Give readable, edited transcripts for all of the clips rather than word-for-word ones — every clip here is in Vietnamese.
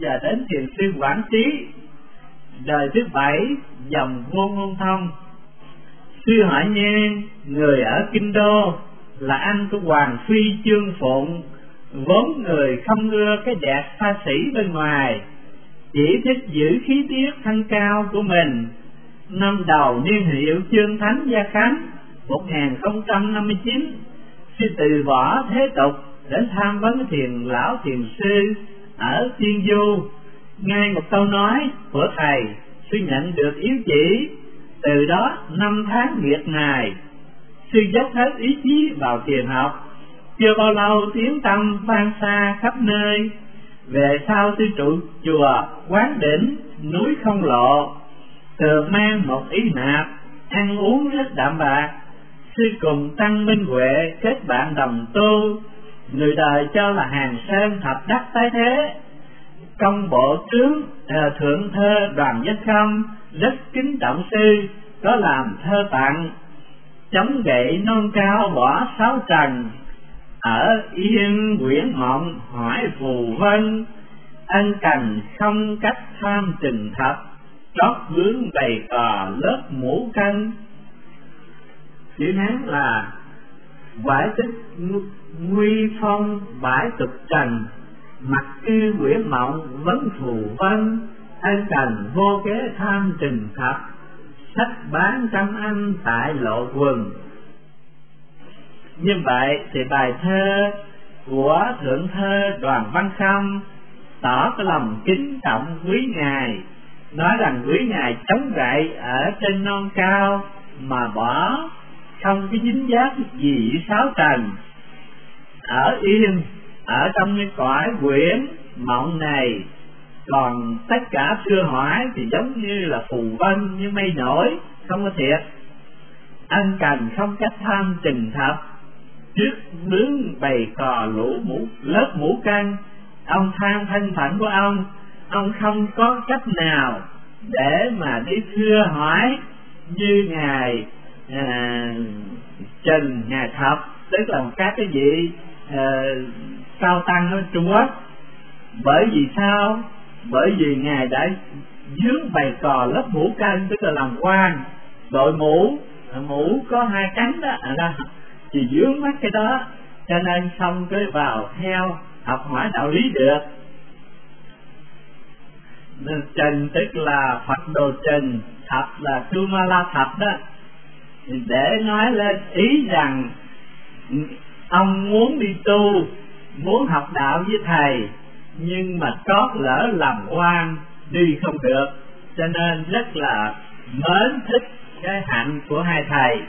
và đến thiền sư Quảng Trí, đời thứ 7 dòng vua Ngôn Thông. Sư hỏi Nhan, người ở Kinh Đô, là anh của Hoàng Phi Chương Phụng, vốn người không ưa cái đẹp xa xỉ bên ngoài, chỉ thích giữ khí tiết thanh cao của mình. Năm đầu niên hiệu Chương Thánh Gia Khánh 1059, sư từ bỏ thế tục đến tham vấn thiền lão thiền sư ở Tiên Du. Nghe một câu nói của thầy, sư nhận được yếu chỉ. Từ đó 5 tháng miệt mài, sư dốc hết ý chí vào thiền học. Chưa bao lâu tiếng tăm vang xa khắp nơi. Về sau sư trụ chùa Quán Đỉnh, núi Không Lộ, thường mang một ý nạp, ăn uống rất đạm bạc. Sư cùng tăng Minh Huệ kết bạn đồng tu, người đời cho là Hàng Sơn thập đắc tái thế. Công bộ tướng thượng thơ Đoàn Danh Khâm rất kính trọng sư, có làm thơ tặng. Chống gậy non cao bỏ sáu trần, ở yên quyển mộng hỏi phù vân. Ân cần không cách tham trình thập, trót vướng bày cò lớp mũ canh. Chữ Hán là quải tích nguy phong bãi tục trần, mặt cư quyển mộng vấn phù vân. Ân cần vô kế tham trình thập, sách bán trăm anh tại lộ quần. Như vậy thì bài thơ của thượng thơ Đoàn Văn Khâm tỏ cái lòng kính trọng quý ngài, nói rằng quý ngài chống gậy ở trên non cao mà bỏ, không cái dính dáng gì với sáu trần, ở yên ở trong cái cõi quyển mộng này. Còn tất cả xưa hỏi thì giống như là phù vân, như mây nổi, không có thiệt. Ân cần không cách tham trình thập, trước bướng bày cò lũ mũ lớp mũ căng. Ông than thân phận của ông không có cách nào để mà đi thưa hỏi như ngài Trình, ngài Thập, tức là các cái vị cao tăng ở Trung Quốc. Bởi vì sao? Bởi vì ngài đã dướng bày cò lớp mũ căng, tức là làm quan, đội mũ có hai cánh đó, thì dướng mắt cái đó, cho nên xong cái vào theo học hỏi đạo lý được. Trình tức là Phật đồ trình, thập là Kumala thập đó, để nói lên ý rằng ông muốn đi tu, muốn học đạo với thầy, nhưng mà trót lỡ làm quan đi không được, cho nên rất là mến thích cái hạnh của hai thầy.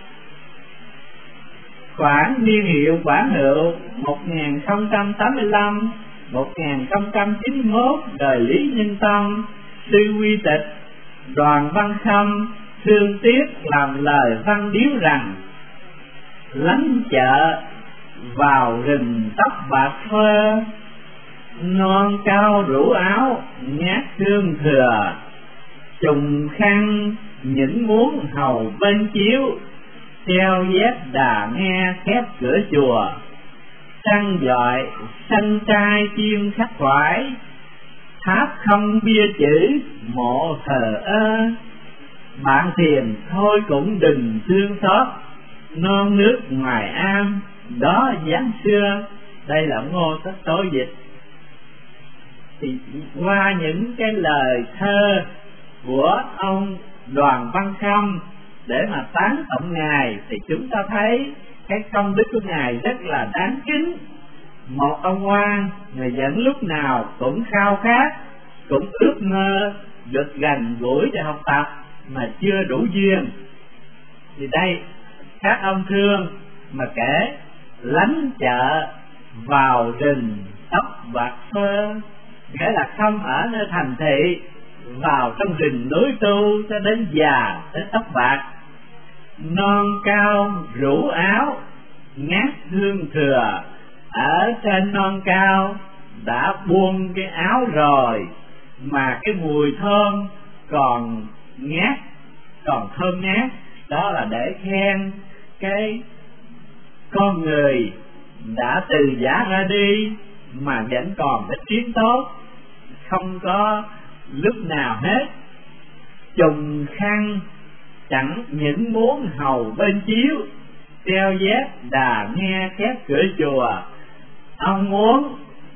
Khoảng niên hiệu Quảng Hữu 1085-1091, đời Lý Nhân Tông, sư Quy Tịch Đoàn Văn Khâm thương tiếc làm lời văn điếu rằng: lánh chợ vào rừng tóc bạc phơ, non cao rủ áo nhát hương thừa, trùng khăn những muốn hầu bên chiếu, treo dép đà nghe khép cửa chùa, trăng dọi xanh trai chim khắc khoải, tháp không bia chữ mộ thờ ơ. Bạn thiền thôi cũng đừng thương xót, non nước ngoài am đó dáng xưa. Đây là Ngô Tất Tố dịch. Thì qua những cái lời thơ của ông Đoàn Văn Khâm để mà tán tụng ngài, thì chúng ta thấy cái công đức của ngài rất là đáng kính. Một ông quan, người vẫn lúc nào cũng khao khát, cũng ước mơ được gần gũi để học tập mà chưa đủ duyên. Thì đây các ông thương mà kể lánh chợ vào rừng tóc bạc phơ, nghĩa là không ở nơi thành thị, vào trong rừng núi tu cho đến già đến tóc bạc. Non cao rủ áo ngát hương thừa, ở trên non cao đã buông cái áo rồi mà cái mùi thơm còn ngát, còn thơm ngát. Đó là để khen cái con người đã từ giả ra đi mà vẫn còn cái tiếng tốt, không có lúc nào hết. Trùng khăn chẳng những muốn hầu bên chiếu, treo dép đà nghe khép cửa chùa. Ông muốn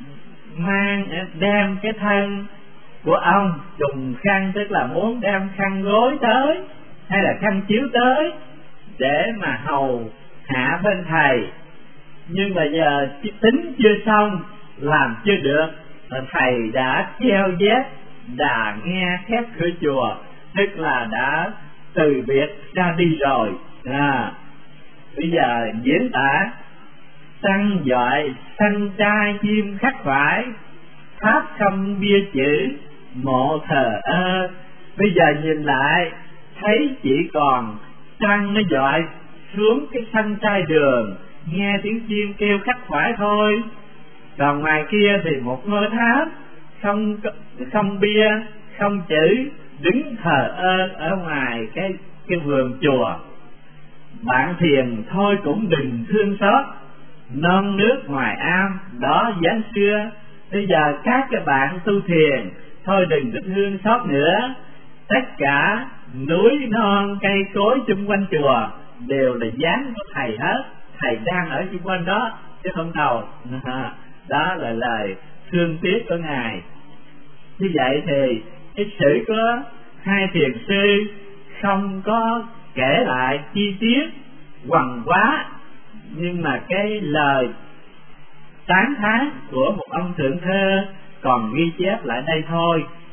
đem cái thân của ông trùng khăn, tức là muốn đem khăn gối tới hay là khăn chiếu tới để mà hầu hạ bên thầy. Nhưng mà giờ tính chưa xong, làm chưa được, thầy đã treo dép đà nghe khép cửa chùa, tức là đã từ biệt ra đi rồi. Bây giờ diễn tả săn dọi sanh trai chim khắc khoải, tháp không bia chữ mộ thờ ơ. Bây giờ nhìn lại thấy chỉ còn trăng nó dọi xuống cái sân trai đường, nghe tiếng chim kêu khắc khoải thôi. Còn ngoài kia thì một ngôi tháp không bia không chữ đứng thờ ơ ở ngoài cái vườn chùa. Bạn thiền thôi cũng đừng thương xót, non nước ngoài am đó dáng xưa. Bây giờ các cái bạn tu thiền thôi đừng có thương xót nữa. Tất cả núi non cây cối xung quanh chùa đều là dáng của thầy hết, thầy đang ở xung quanh đó chứ không đâu. Đó là lời thương tiếc của ngài. Như vậy thì cái sự của hai thiền sư không có kể lại chi tiết hoằng quá, nhưng mà cái lời tán thán của một ông thượng thơ còn ghi chép lại đây thôi.